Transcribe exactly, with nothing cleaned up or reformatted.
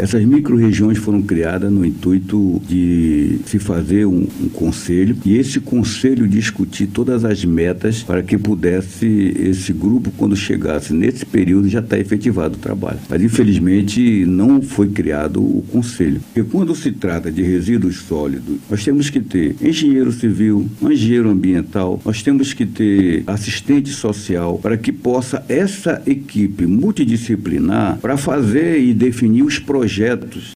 Essas micro-regiões foram criadas no intuito de se fazer um, um conselho, e esse conselho discutir todas as metas para que pudesse esse grupo, quando chegasse nesse período, já estar efetivado o trabalho. Mas, infelizmente, não foi criado o conselho. Porque quando se trata de resíduos sólidos, nós temos que ter engenheiro civil, engenheiro ambiental, nós temos que ter assistente social, para que possa essa equipe multidisciplinar para fazer e definir os projetos